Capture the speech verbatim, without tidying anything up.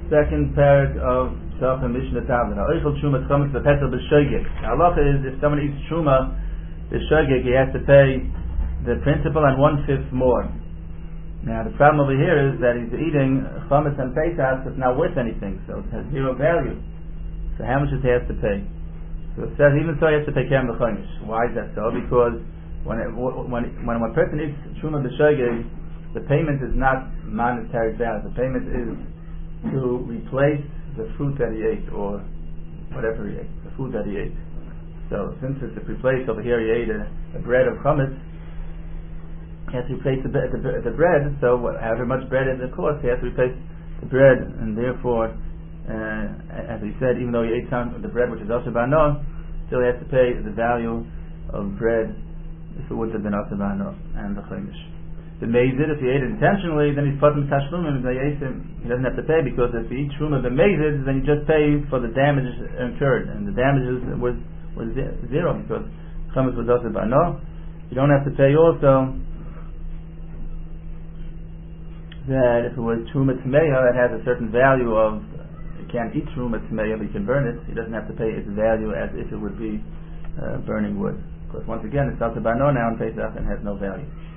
second parak of Tzach and Mishnah Tavlin. Ha'oichel Truma Tchametz B'Pesach B'Shogeg. The halacha is if someone eats Truma B'Shogeg, he has to pay the principal and one fifth more. Now the problem over here is that he's eating Chametz and Pesach that's not worth anything, so it has zero value. So how much does he have to pay? So it says even so he has to pay Kerem B'Chomish. Why is that so? Because when it, when when a person eats Truma B'Shogeg, the payment is not monetary value. The payment is to replace the fruit that he ate, or whatever he ate, the food that he ate. So since it's replaced over here, he ate a, a bread of chametz, he has to replace the, the, the bread, so however much bread is it costs, he has to replace the bread, and therefore, uh, as he said, even though he ate some of the bread which is also bano, still he has to pay the value of bread if it would have been also bano and the chaimish. The mezid, if he ate it intentionally, then he's patim tashlumim. He doesn't have to pay, because if he eats truma the mezid, then he just pays for the damages incurred, and the damages was was zero because chametz was also bano. You don't have to pay also that if it was truma tmeya, it has a certain value of, you can't eat truma tmeya, but you can burn it. He doesn't have to pay its value as if it would be uh, burning wood, because once again it's also bano now in Pesach and has no value.